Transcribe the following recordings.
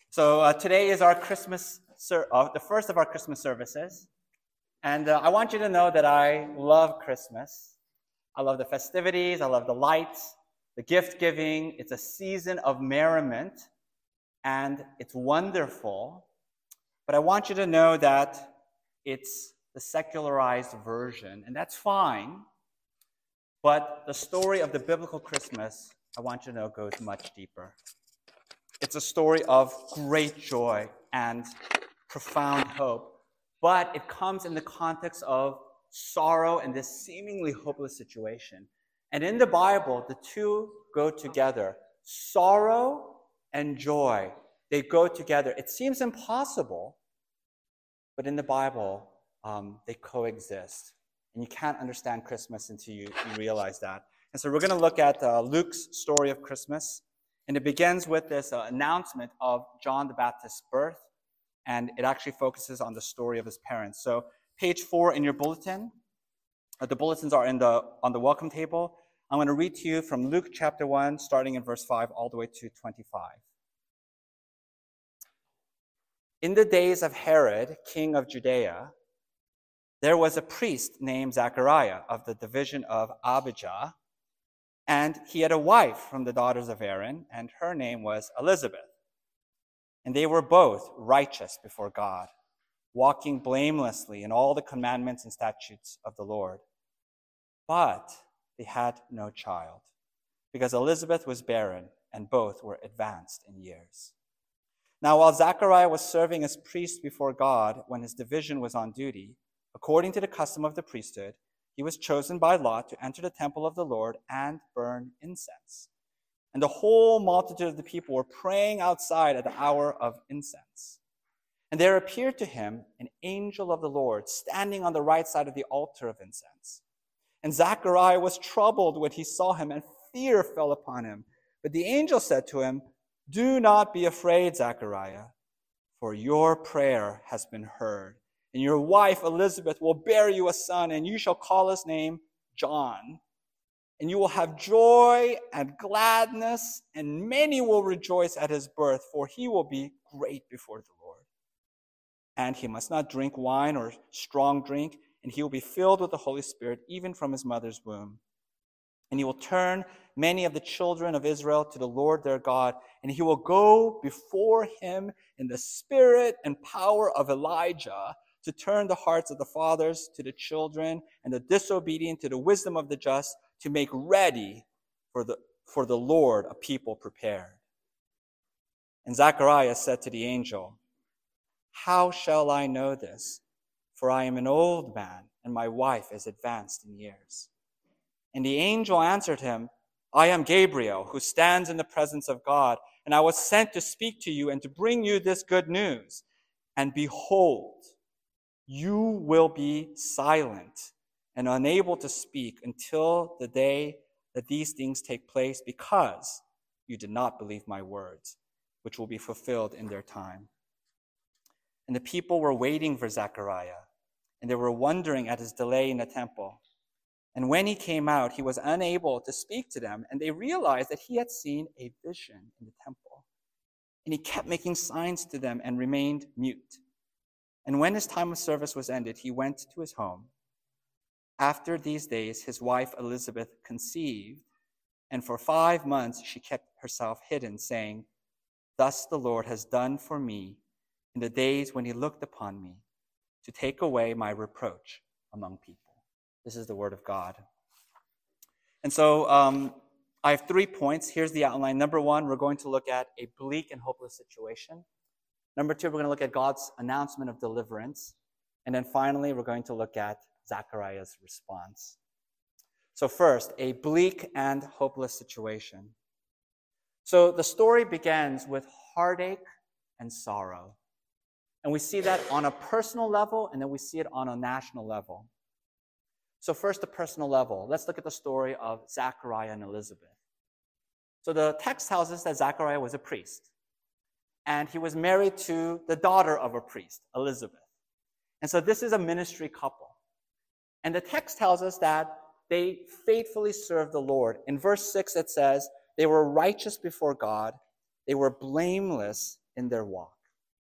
So today is our the first of our Christmas services. And I want you to know that I love Christmas. I love the festivities. I love the lights, the gift giving. It's a season of merriment, and it's wonderful. But I want you to know that it's the secularized version, and that's fine. But the story of the biblical Christmas, I want you to know, goes much deeper. It's a story of great joy and profound hope, but it comes in the context of sorrow and this seemingly hopeless situation. And in the Bible, the two go together. Sorrow and joy, they go together. It seems impossible, but in the Bible, they coexist. And you can't understand Christmas until you realize that. And so we're going to look at Luke's story of Christmas. And it begins with this announcement of John the Baptist's birth, and it actually focuses on the story of his parents. So page 4 in your bulletin, the bulletins are on the welcome table. I'm going to read to you from Luke chapter 1, starting in verse 5, all the way to 25. In the days of Herod, king of Judea, there was a priest named Zachariah of the division of Abijah, and he had a wife from the daughters of Aaron, and her name was Elizabeth. And they were both righteous before God, walking blamelessly in all the commandments and statutes of the Lord. But they had no child, because Elizabeth was barren, and both were advanced in years. Now, while Zachariah was serving as priest before God when his division was on duty, according to the custom of the priesthood, he was chosen by lot to enter the temple of the Lord and burn incense. And the whole multitude of the people were praying outside at the hour of incense. And there appeared to him an angel of the Lord standing on the right side of the altar of incense. And Zachariah was troubled when he saw him, and fear fell upon him. But the angel said to him, "Do not be afraid, Zachariah, for your prayer has been heard. And your wife Elizabeth will bear you a son, and you shall call his name John. And you will have joy and gladness, and many will rejoice at his birth, for he will be great before the Lord. And he must not drink wine or strong drink, and he will be filled with the Holy Spirit even from his mother's womb. And he will turn many of the children of Israel to the Lord their God, and he will go before him in the spirit and power of Elijah, to turn the hearts of the fathers to the children and the disobedient to the wisdom of the just, to make ready for the Lord a people prepared." And Zacharias said to the angel, "How shall I know this? For I am an old man, and my wife is advanced in years." And the angel answered him, "I am Gabriel, who stands in the presence of God, and I was sent to speak to you and to bring you this good news. And behold, you will be silent and unable to speak until the day that these things take place, because you did not believe my words, which will be fulfilled in their time." And the people were waiting for Zechariah, and they were wondering at his delay in the temple. And when he came out, he was unable to speak to them, and they realized that he had seen a vision in the temple. And he kept making signs to them and remained mute. And when his time of service was ended, he went to his home. After these days, his wife Elizabeth conceived, and for 5 months she kept herself hidden, saying, "Thus the Lord has done for me in the days when he looked upon me, to take away my reproach among people." This is the word of God. And so I have 3 points. Here's the outline. Number 1, we're going to look at a bleak and hopeless situation. Number 2, we're going to look at God's announcement of deliverance. And then finally, we're going to look at Zachariah's response. So first, a bleak and hopeless situation. So the story begins with heartache and sorrow. And we see that on a personal level, and then we see it on a national level. So first, the personal level. Let's look at the story of Zachariah and Elizabeth. So the text tells us that Zachariah was a priest, and he was married to the daughter of a priest, Elizabeth. And so this is a ministry couple. And the text tells us that they faithfully served the Lord. In verse 6, it says, they were righteous before God, they were blameless, in their walk.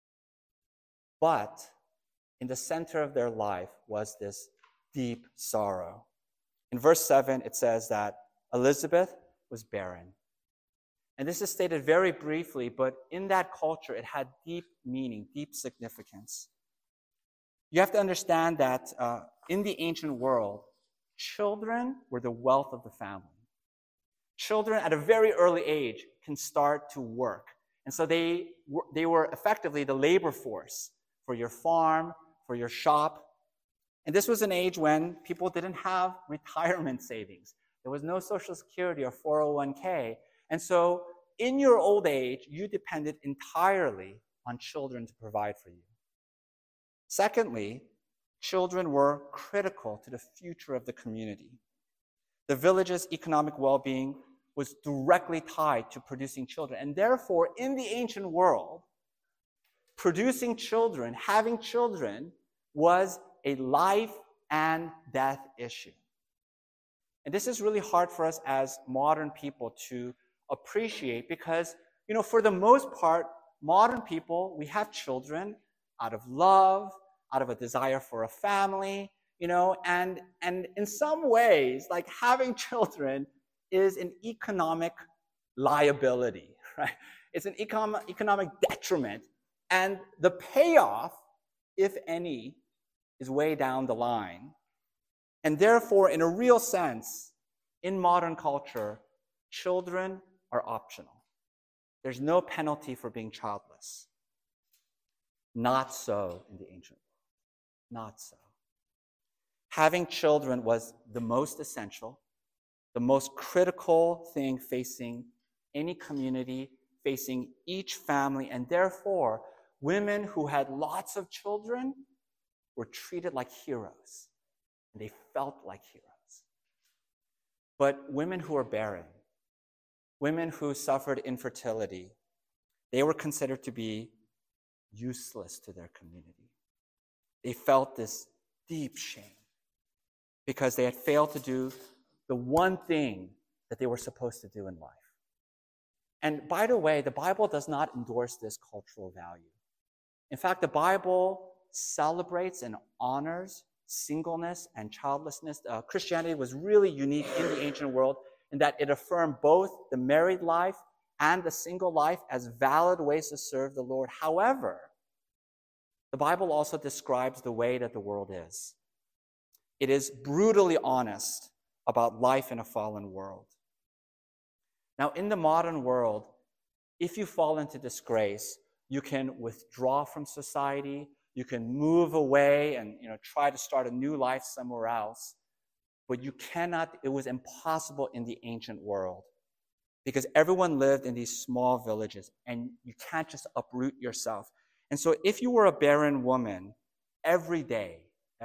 But in the center of their life was this deep sorrow. In verse 7, it says that Elizabeth was barren. And this is stated very briefly, but in that culture, it had deep meaning, deep significance. You have to understand that in the ancient world, children were the wealth of the family. Children at a very early age can start to work. And so they were effectively the labor force for your farm, for your shop. And this was an age when people didn't have retirement savings. There was no Social Security or 401k. And so in your old age, you depended entirely on children to provide for you. Secondly, children were critical to the future of the community. The village's economic well-being was directly tied to producing children. And therefore, in the ancient world, producing children, having children, was a life and death issue. And this is really hard for us as modern people to appreciate because, for the most part, modern people, we have children out of love, out of a desire for a family, and in some ways, like having children is an economic liability, right? It's an economic detriment. And the payoff, if any, is way down the line. And therefore, in a real sense, in modern culture, children are optional. There's no penalty for being childless. Not so in the ancient world. Not so. Having children was the most essential, the most critical thing facing any community, facing each family, and therefore, women who had lots of children were treated like heroes, and they felt like heroes. But women who were barren, women who suffered infertility, they were considered to be useless to their community. They felt this deep shame because they had failed to do the one thing that they were supposed to do in life. And by the way, the Bible does not endorse this cultural value. In fact, the Bible celebrates and honors singleness and childlessness. Christianity was really unique in the ancient world in that it affirmed both the married life and the single life as valid ways to serve the Lord. However, the Bible also describes the way that the world is. It is brutally honest about life in a fallen world. Now, in the modern world, if you fall into disgrace, you can withdraw from society, you can move away and try to start a new life somewhere else. But you cannot, it was impossible in the ancient world because everyone lived in these small villages and you can't just uproot yourself. And so if you were a barren woman, every day,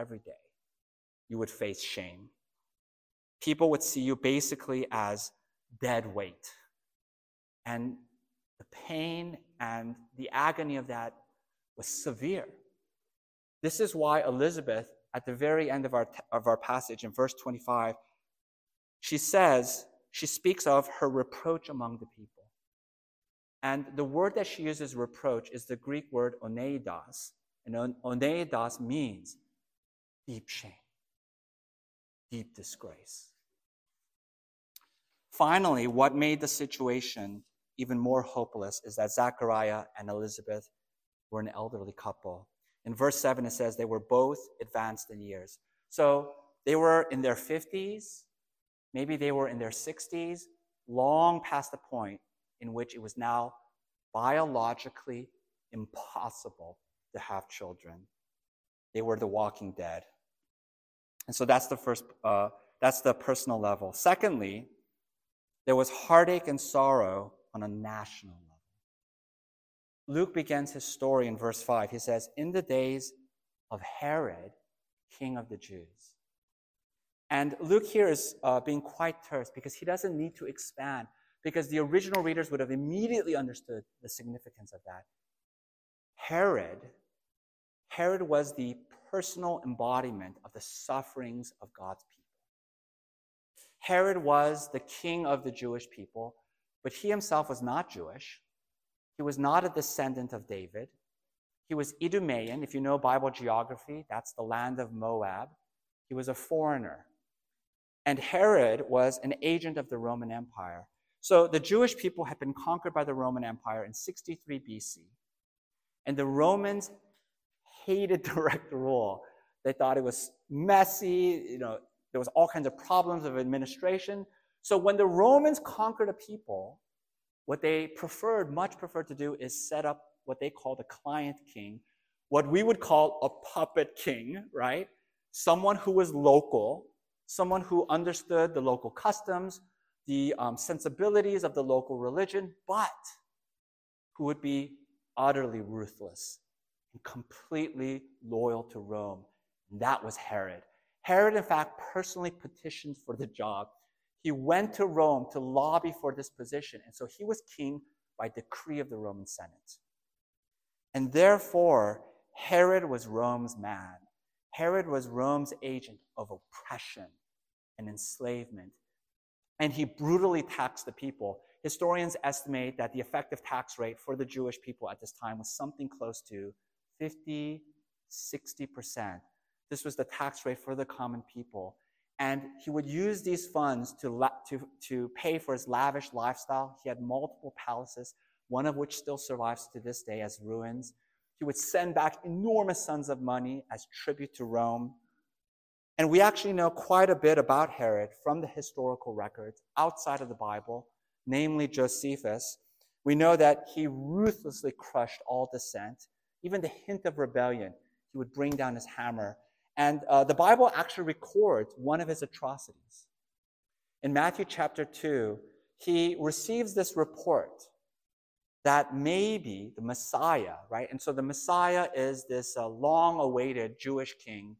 you would face shame. People would see you basically as dead weight. And the pain and the agony of that was severe. This is why Elizabeth, at the very end of our passage in verse 25, she speaks of her reproach among the people. And the word that she uses, reproach, is the Greek word oneidos. And oneidos means deep shame, deep disgrace. Finally, what made the situation even more hopeless is that Zachariah and Elizabeth were an elderly couple. In verse 7, it says they were both advanced in years. So they were in their 50s, maybe they were in their 60s, long past the point in which it was now biologically impossible to have children. They were the walking dead. And so that's the personal level. Secondly, there was heartache and sorrow on a national level. Luke begins his story in verse 5. He says, in the days of Herod, king of the Jews. And Luke here is being quite terse because he doesn't need to expand, because the original readers would have immediately understood the significance of that. Herod was the personal embodiment of the sufferings of God's people. Herod was the king of the Jewish people, but he himself was not Jewish. He was not a descendant of David. He was Idumean. If you know Bible geography, that's the land of Moab. He was a foreigner. And Herod was an agent of the Roman Empire. So the Jewish people had been conquered by the Roman Empire in 63 BC. And the Romans hated direct rule. They thought it was messy. There was all kinds of problems of administration. So when the Romans conquered a people, what they much preferred to do is set up what they called a client king, what we would call a puppet king, right? Someone who was local, someone who understood the local customs, the sensibilities of the local religion, but who would be utterly ruthless and completely loyal to Rome. And that was Herod. Herod, in fact, personally petitioned for the job. He went to Rome to lobby for this position. And so he was king by decree of the Roman Senate. And therefore, Herod was Rome's man. Herod was Rome's agent of oppression and enslavement. And he brutally taxed the people. Historians estimate that the effective tax rate for the Jewish people at this time was something close to 50, 60%. This was the tax rate for the common people. And he would use these funds to pay for his lavish lifestyle. He had multiple palaces, one of which still survives to this day as ruins. He would send back enormous sums of money as tribute to Rome. And we actually know quite a bit about Herod from the historical records outside of the Bible, namely Josephus. We know that he ruthlessly crushed all dissent. Even the hint of rebellion, he would bring down his hammer. And the Bible actually records one of his atrocities. In Matthew chapter 2, he receives this report that maybe the Messiah, right? And so the Messiah is this long-awaited Jewish king.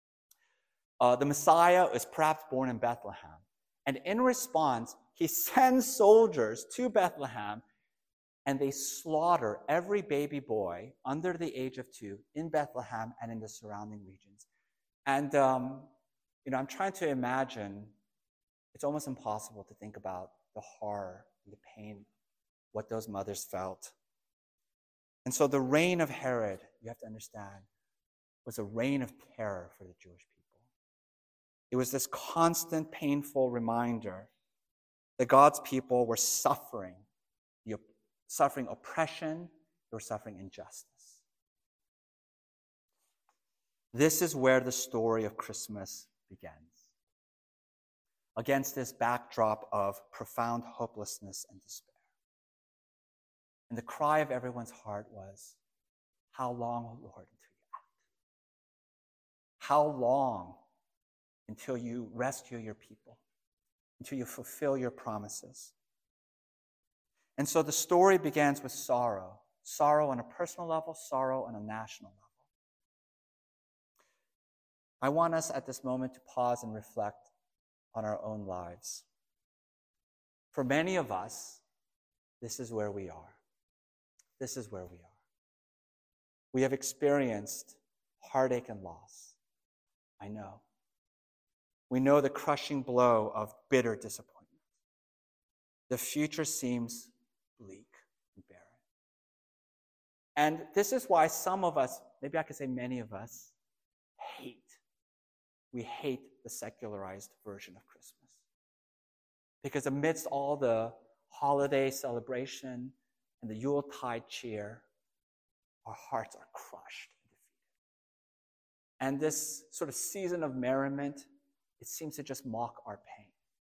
The Messiah is perhaps born in Bethlehem. And in response, he sends soldiers to Bethlehem, and they slaughter every baby boy under the age of 2 in Bethlehem and in the surrounding regions. And, I'm trying to imagine, it's almost impossible to think about the horror and the pain, what those mothers felt. And so the reign of Herod, you have to understand, was a reign of terror for the Jewish people. It was this constant, painful reminder that God's people were suffering oppression, they were suffering injustice. This is where the story of Christmas begins. Against this backdrop of profound hopelessness and despair. And the cry of everyone's heart was, how long, O Lord, until you act? How long until you rescue your people? Until you fulfill your promises? And so the story begins with sorrow. Sorrow on a personal level, sorrow on a national level. I want us at this moment to pause and reflect on our own lives. For many of us, this is where we are. This is where we are. We have experienced heartache and loss. I know. We know the crushing blow of bitter disappointment. The future seems bleak and barren. And this is why some of us, maybe I could say many of us, we hate the secularized version of Christmas. Because amidst all the holiday celebration and the Yuletide cheer, our hearts are crushed and defeated. And this sort of season of merriment, it seems to just mock our pain.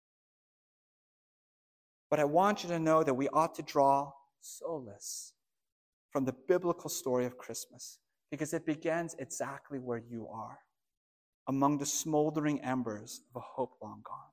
But I want you to know that we ought to draw solace from the biblical story of Christmas, because it begins exactly where you are, among the smoldering embers of a hope long gone.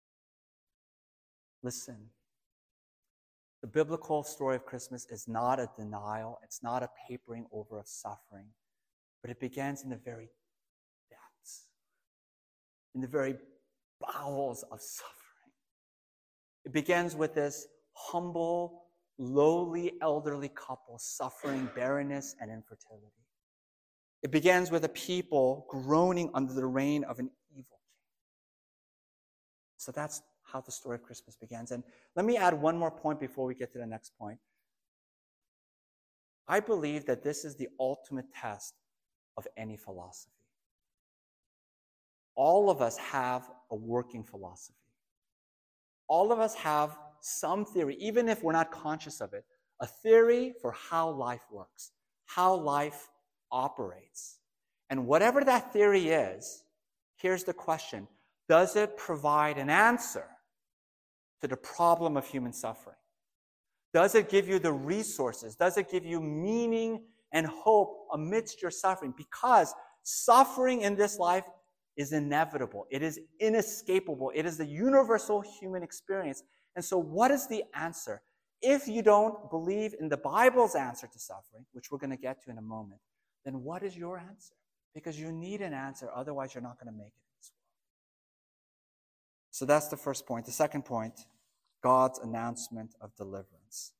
Listen, the biblical story of Christmas is not a denial, it's not a papering over of suffering, but it begins in the very depths, in the very bowels of suffering. It begins with this humble, lowly, elderly couple suffering barrenness and infertility. It begins with a people groaning under the reign of an evil king. So that's how the story of Christmas begins. And let me add one more point before we get to the next point. I believe that this is the ultimate test of any philosophy. All of us have a working philosophy. All of us have some theory, even if we're not conscious of it, a theory for how life works, how life operates. And whatever that theory is, here's the question: does it provide an answer to the problem of human suffering? Does it give you the resources? Does it give you meaning and hope amidst your suffering? Because suffering in this life is inevitable. It is inescapable. It is the universal human experience. And so what is the answer? If you don't believe in the Bible's answer to suffering, which we're going to get to in a moment, then what is your answer? Because you need an answer, otherwise you're not going to make it in this world. So that's the first point. The second point, God's announcement of deliverance.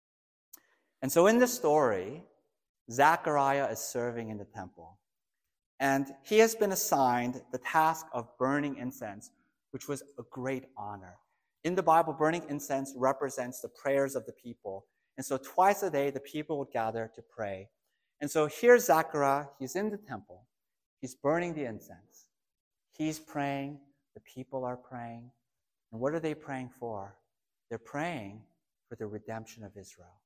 And so in this story, Zechariah is serving in the temple. And he has been assigned the task of burning incense, which was a great honor. In the Bible, burning incense represents the prayers of the people. And so twice a day, the people would gather to pray. And so here's Zechariah. He's in the temple. He's burning the incense. He's praying. The people are praying. And what are they praying for? They're praying for the redemption of Israel.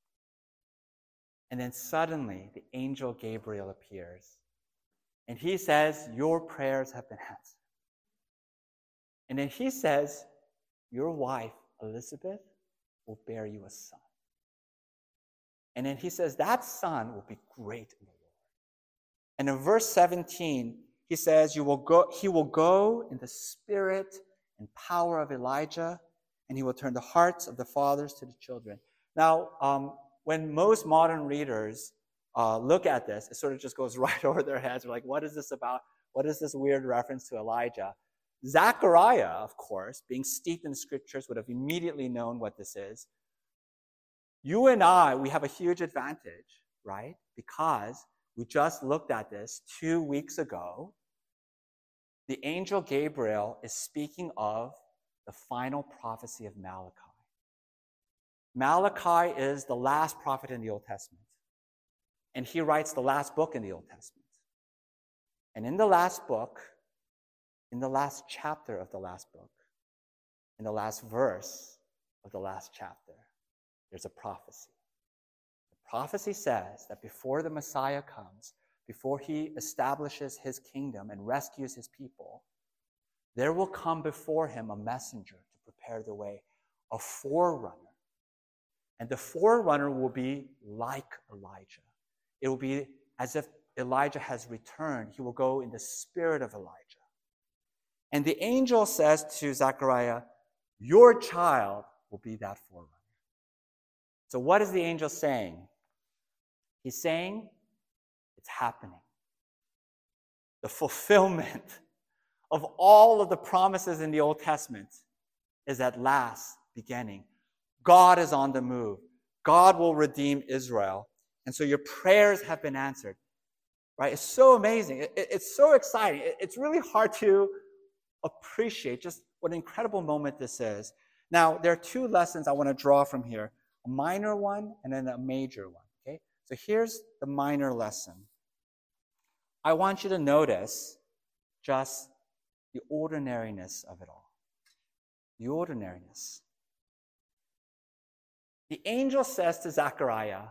And then suddenly, the angel Gabriel appears. And he says, your prayers have been answered. And then he says, your wife, Elizabeth, will bear you a son. And then he says, that son will be great in the Lord. And in verse 17, he says, he will go in the spirit and power of Elijah, and he will turn the hearts of the fathers to the children. Now, when most modern readers look at this, it sort of just goes right over their heads. They're like, what is this about? What is this weird reference to Elijah? Zechariah, of course, being steeped in the scriptures, would have immediately known what this is. You and I, we have a huge advantage, right? Because we just looked at this 2 weeks ago. The angel Gabriel is speaking of the final prophecy of Malachi. Malachi is the last prophet in the Old Testament. And he writes the last book in the Old Testament. And in the last book, in the last chapter of the last book, in the last verse of the last chapter, there's a prophecy. The prophecy says that before the Messiah comes, before he establishes his kingdom and rescues his people, there will come before him a messenger to prepare the way, a forerunner. And the forerunner will be like Elijah. It will be as if Elijah has returned. He will go in the spirit of Elijah. And the angel says to Zechariah, your child will be that forerunner. So what is the angel saying? He's saying it's happening. The fulfillment of all of the promises in the Old Testament is at last beginning. God is on the move. God will redeem Israel. And so your prayers have been answered. Right? It's so amazing. It's so exciting. It's really hard to appreciate just what an incredible moment this is. Now, there are two lessons I want to draw from here. A minor one and then a major one. Okay? So here's the minor lesson. I want you to notice just the ordinariness of it all. The ordinariness. The angel says to Zechariah,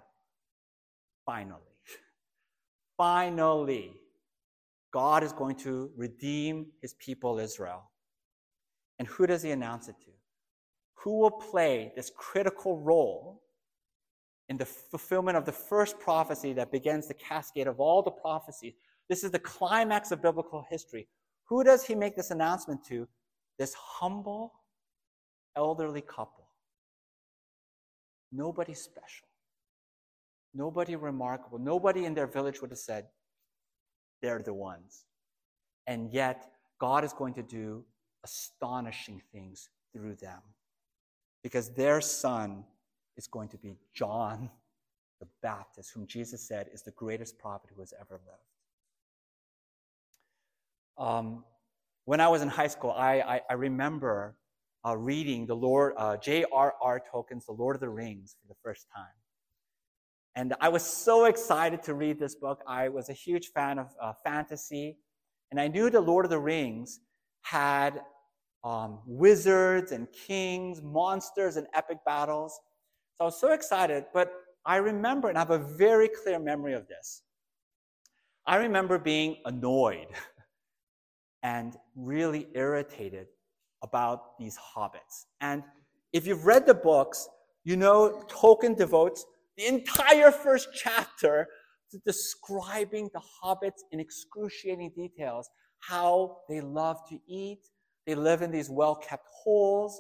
finally, God is going to redeem his people Israel. And who does he announce it to? Who will play this critical role in the fulfillment of the first prophecy that begins the cascade of all the prophecies? This is the climax of biblical history. Who does he make this announcement to? This humble, elderly couple. Nobody special. Nobody remarkable. Nobody in their village would have said, they're the ones. And yet, God is going to do astonishing things through them. Because their son is going to be John the Baptist, whom Jesus said is the greatest prophet who has ever lived. When I was in high school, I remember reading J.R.R. Tolkien's The Lord of the Rings for the first time. And I was so excited to read this book. I was a huge fan of fantasy. And I knew the Lord of the Rings had wizards and kings, monsters and epic battles. So I was so excited. But I remember, and I have a very clear memory of this. I remember being annoyed and really irritated about these hobbits. And if you've read the books, you know Tolkien devotes the entire first chapter to describing the hobbits in excruciating details, how they love to eat, they live in these well-kept holes,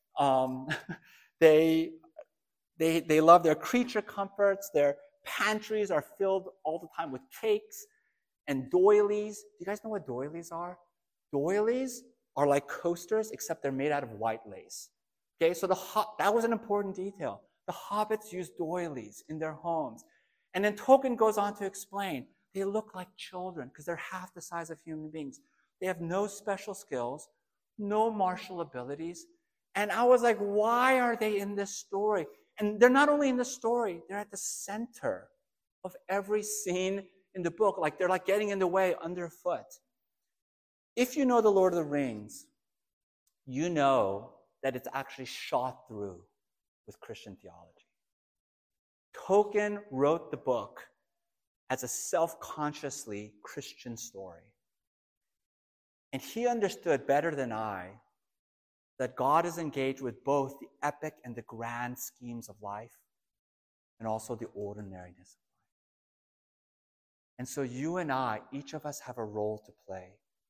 they love their creature comforts, their pantries are filled all the time with cakes and doilies. Do you guys know what doilies are? Doilies are like coasters, except they're made out of white lace. Okay, so that was an important detail. The hobbits use doilies in their homes. And then Tolkien goes on to explain, they look like children because they're half the size of human beings. They have no special skills, no martial abilities. And I was like, why are they in this story? And they're not only in the story, they're at the center of every scene in the book. Like they're like getting in the way underfoot. If you know the Lord of the Rings, you know that it's actually shot through with Christian theology. Tolkien wrote the book as a self-consciously Christian story. And he understood better than I that God is engaged with both the epic and the grand schemes of life, and also the ordinariness of life. And so you and I, each of us have a role to play.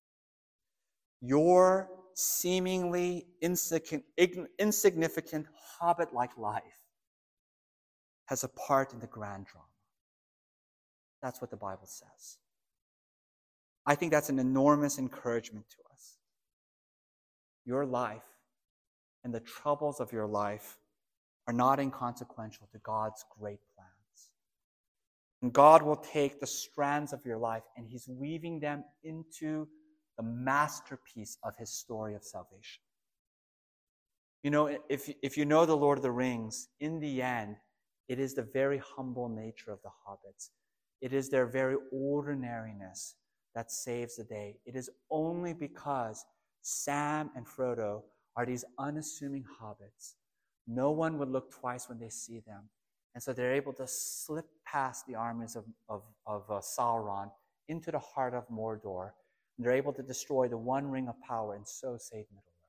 Your seemingly insignificant hobbit-like life has a part in the grand drama. That's what the Bible says. I think that's an enormous encouragement to us. Your life and the troubles of your life are not inconsequential to God's great plans. And God will take the strands of your life and He's weaving them into the masterpiece of His story of salvation. You know, if you know the Lord of the Rings, in the end, it is the very humble nature of the hobbits. It is their very ordinariness that saves the day. It is only because Sam and Frodo are these unassuming hobbits. No one would look twice when they see them. And so they're able to slip past the armies of Sauron into the heart of Mordor. And they're able to destroy the One Ring of Power and so save Middle-earth.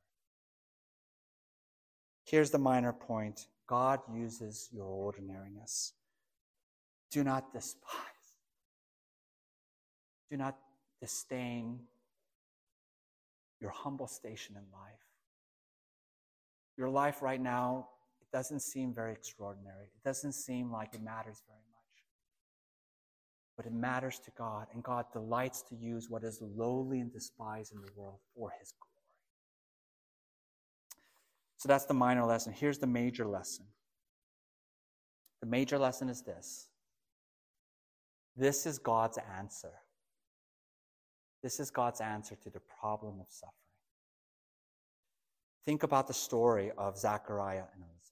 Here's the minor point. God uses your ordinariness. Do not despise. Do not disdain your humble station in life. Your life right now, it doesn't seem very extraordinary. It doesn't seem like it matters very much. But it matters to God, and God delights to use what is lowly and despised in the world for His glory. So that's the minor lesson. Here's the major lesson. The major lesson is this. This is God's answer. This is God's answer to the problem of suffering. Think about the story of Zachariah and Elizabeth.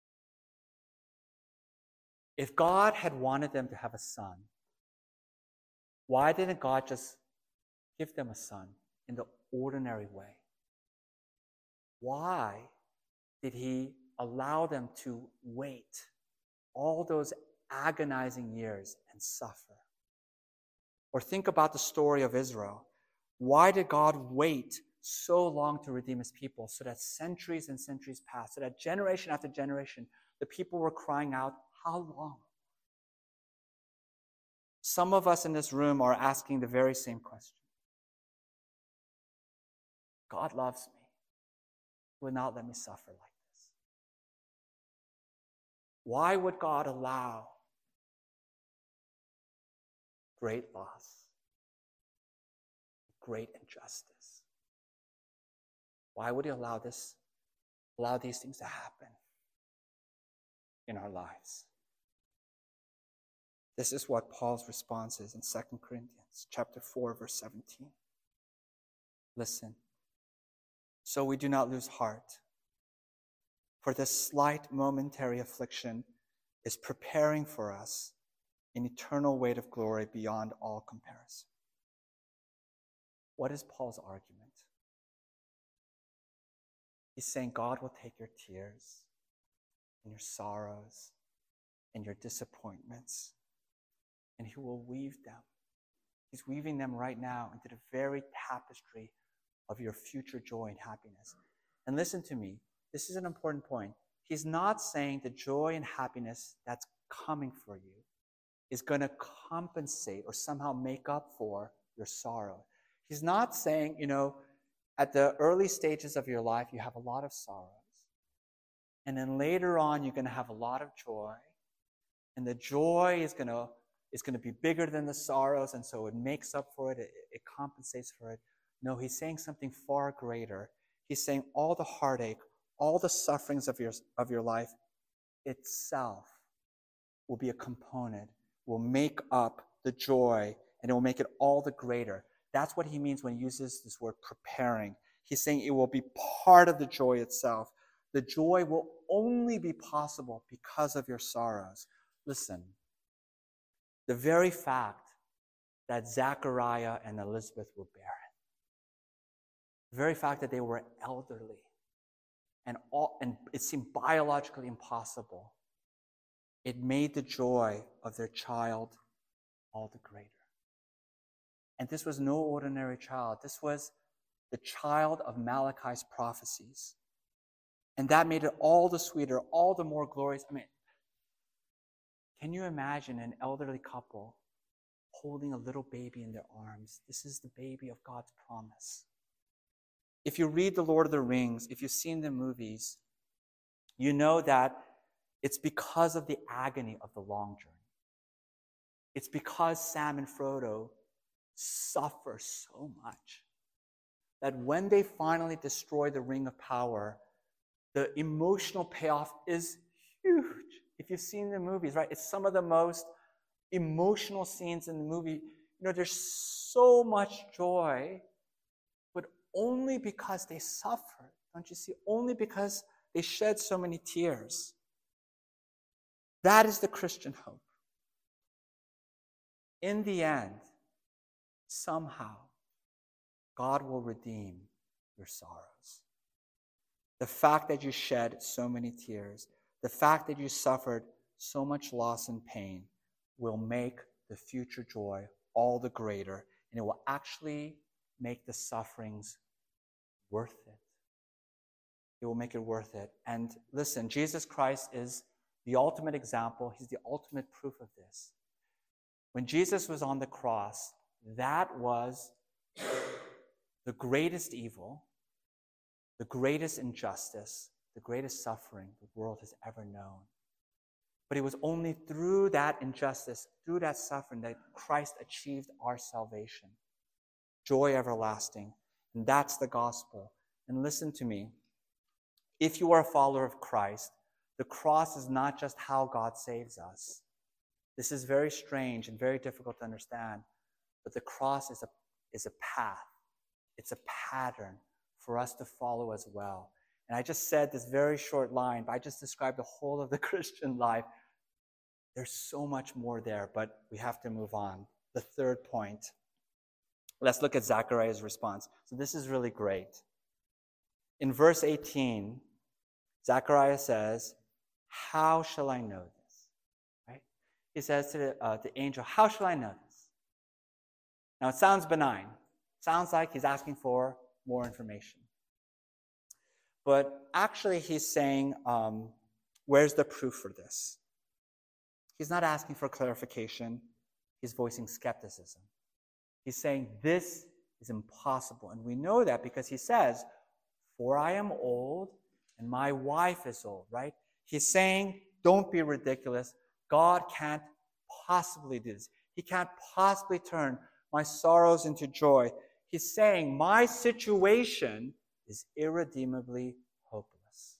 If God had wanted them to have a son, why didn't God just give them a son in the ordinary way? Why did He allow them to wait all those agonizing years and suffer? Or think about the story of Israel. Why did God wait so long to redeem His people, so that centuries and centuries passed, so that generation after generation, the people were crying out, how long? Some of us in this room are asking the very same question. God loves me. He would not let me suffer like this. Why would God allow great loss, great injustice? Why would He allow these things to happen in our lives? This is what Paul's response is in 2 Corinthians chapter 4, verse 17. Listen. So we do not lose heart, for this slight momentary affliction is preparing for us an eternal weight of glory beyond all comparison. What is Paul's argument? He's saying God will take your tears and your sorrows and your disappointments, and he will weave them. He's weaving them right now into the very tapestry of your future joy and happiness. And listen to me, this is an important point. He's not saying the joy and happiness that's coming for you is going to compensate or somehow make up for your sorrow. He's not saying, at the early stages of your life, you have a lot of sorrows. And then later on, you're going to have a lot of joy. And the joy is going to be bigger than the sorrows, and so it makes up for it, it compensates for it. No, he's saying something far greater. He's saying all the heartache, all the sufferings of your life itself will be a component, will make up the joy, and it will make it all the greater. That's what he means when he uses this word preparing. He's saying it will be part of the joy itself. The joy will only be possible because of your sorrows. Listen, the very fact that Zachariah and Elizabeth were barren, the very fact that they were elderly, and it seemed biologically impossible, it made the joy of their child all the greater. And this was no ordinary child. This was the child of Malachi's prophecies. And that made it all the sweeter, all the more glorious. Can you imagine an elderly couple holding a little baby in their arms? This is the baby of God's promise. If you read The Lord of the Rings, if you've seen the movies, you know that it's because of the agony of the long journey. It's because Sam and Frodo suffer so much that when they finally destroy the Ring of Power, the emotional payoff is huge. If you've seen the movies, right? It's some of the most emotional scenes in the movie. There's so much joy, but only because they suffered. Don't you see? Only because they shed so many tears. That is the Christian hope. In the end, somehow, God will redeem your sorrows. The fact that you shed so many tears, the fact that you suffered so much loss and pain will make the future joy all the greater, and it will actually make the sufferings worth it. It will make it worth it. And listen, Jesus Christ is the ultimate example. He's the ultimate proof of this. When Jesus was on the cross, that was the greatest evil, the greatest injustice, the greatest suffering the world has ever known. But it was only through that injustice, through that suffering, that Christ achieved our salvation, joy everlasting. And that's the gospel. And listen to me. If you are a follower of Christ, the cross is not just how God saves us. This is very strange and very difficult to understand, but the cross is a path. It's a pattern for us to follow as well. And I just said this very short line, but I just described the whole of the Christian life. There's so much more there, but we have to move on. The third point. Let's look at Zechariah's response. So this is really great. In verse 18, Zechariah says, "How shall I know this?" Right? He says to the angel, "How shall I know this?" Now it sounds benign. It sounds like he's asking for more information. But actually he's saying, where's the proof for this? He's not asking for clarification. He's voicing skepticism. He's saying this is impossible. And we know that because he says, "For I am old and my wife is old," right? He's saying, don't be ridiculous. God can't possibly do this. He can't possibly turn my sorrows into joy. He's saying my situation is irredeemably hopeless.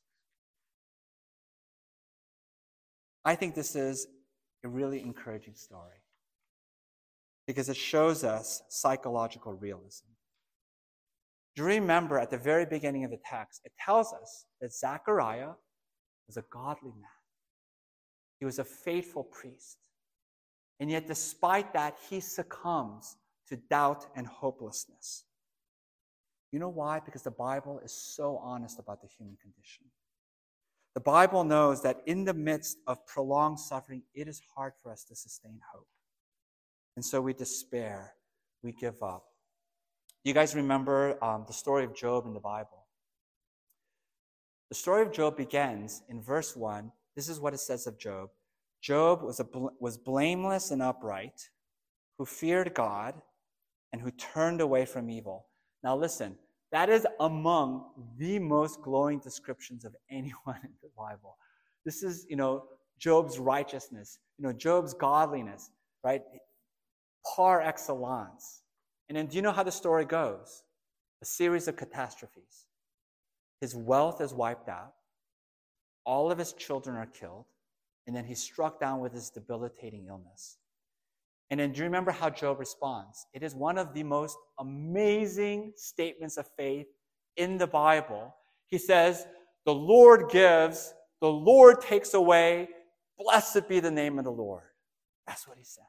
I think this is a really encouraging story because it shows us psychological realism. Do you remember at the very beginning of the text, it tells us that Zechariah was a godly man. He was a faithful priest. And yet, despite that, he succumbs to doubt and hopelessness. You know why? Because the Bible is so honest about the human condition. The Bible knows that in the midst of prolonged suffering, it is hard for us to sustain hope. And so we despair, we give up. You guys remember the story of Job in the Bible? The story of Job begins in verse 1. This is what it says of Job. Job was blameless and upright, who feared God and who turned away from evil. Now listen, that is among the most glowing descriptions of anyone in the Bible. This is, Job's righteousness, Job's godliness, right? Par excellence. And then do you know how the story goes? A series of catastrophes. His wealth is wiped out. All of his children are killed. And then he's struck down with his debilitating illness. And then do you remember how Job responds? It is one of the most amazing statements of faith in the Bible. He says, the Lord gives, the Lord takes away, blessed be the name of the Lord. That's what he says.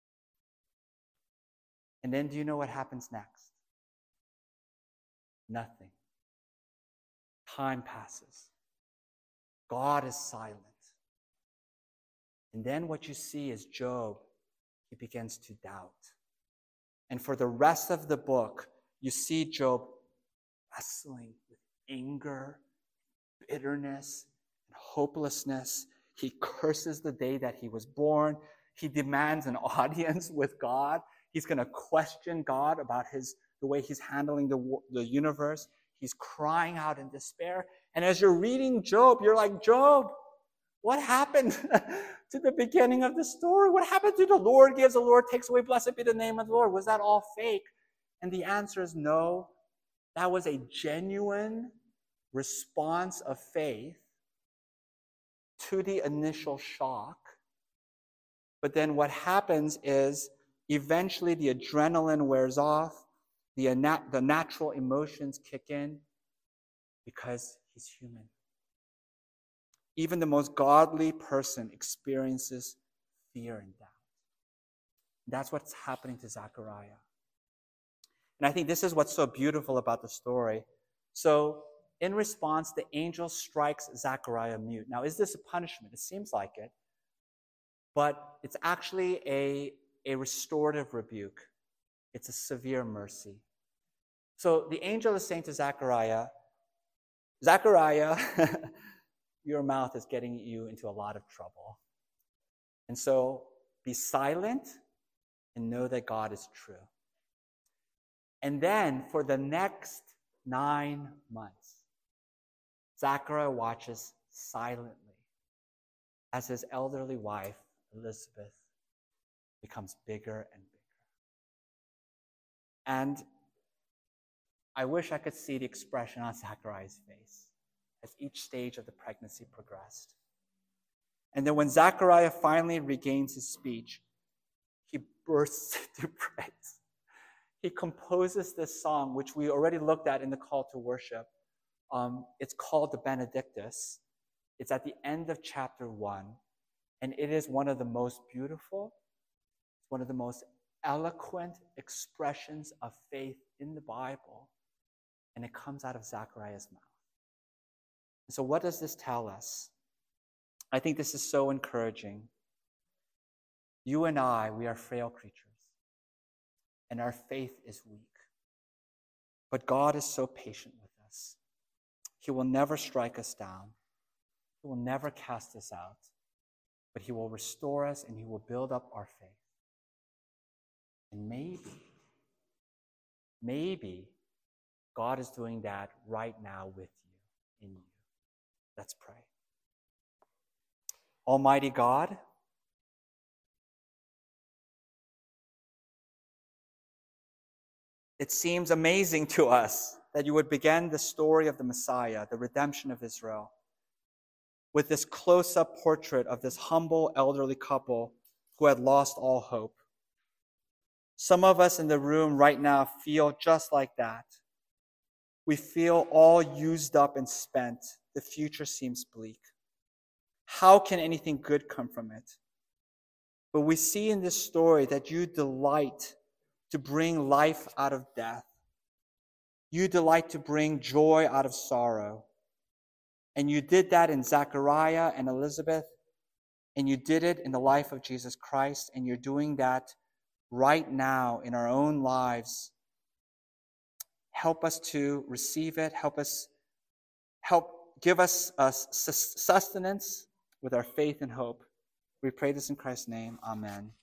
And then do you know what happens next? Nothing. Time passes. God is silent. And then what you see is Job, he begins to doubt. And for the rest of the book, you see Job wrestling with anger, bitterness, and hopelessness. He curses the day that he was born. He demands an audience with God. He's going to question God about the way he's handling the universe. He's crying out in despair. And as you're reading Job, you're like, Job, what happened to the beginning of the story? What happened to the Lord gives, the Lord takes away, blessed be the name of the Lord? Was that all fake? And the answer is no. That was a genuine response of faith to the initial shock. But then what happens is eventually the adrenaline wears off, the natural emotions kick in because he's human. Even the most godly person experiences fear and doubt. That's what's happening to Zechariah. And I think this is what's so beautiful about the story. So in response, the angel strikes Zechariah mute. Now, is this a punishment? It seems like it. But it's actually a restorative rebuke. It's a severe mercy. So the angel is saying to Zechariah, your mouth is getting you into a lot of trouble. And so be silent and know that God is true. And then for the next 9 months, Zechariah watches silently as his elderly wife, Elizabeth, becomes bigger and bigger. And I wish I could see the expression on Zechariah's face as each stage of the pregnancy progressed. And then when Zechariah finally regains his speech, he bursts into praise. He composes this song, which we already looked at in the call to worship. It's called the Benedictus. It's at the end of chapter 1, and it is one of the most beautiful, one of the most eloquent expressions of faith in the Bible, and it comes out of Zechariah's mouth. So what does this tell us? I think this is so encouraging. You and I, we are frail creatures, and our faith is weak. But God is so patient with us. He will never strike us down. He will never cast us out. But he will restore us, and he will build up our faith. And maybe God is doing that right now with you, in you. Let's pray. Almighty God, it seems amazing to us that you would begin the story of the Messiah, the redemption of Israel, with this close-up portrait of this humble elderly couple who had lost all hope. Some of us in the room right now feel just like that. We feel all used up and spent. The future seems bleak. How can anything good come from it? But we see in this story that you delight to bring life out of death. You delight to bring joy out of sorrow. And you did that in Zechariah and Elizabeth, and you did it in the life of Jesus Christ, and you're doing that right now in our own lives. Help us to receive it. Give us sustenance with our faith and hope. We pray this in Christ's name. Amen.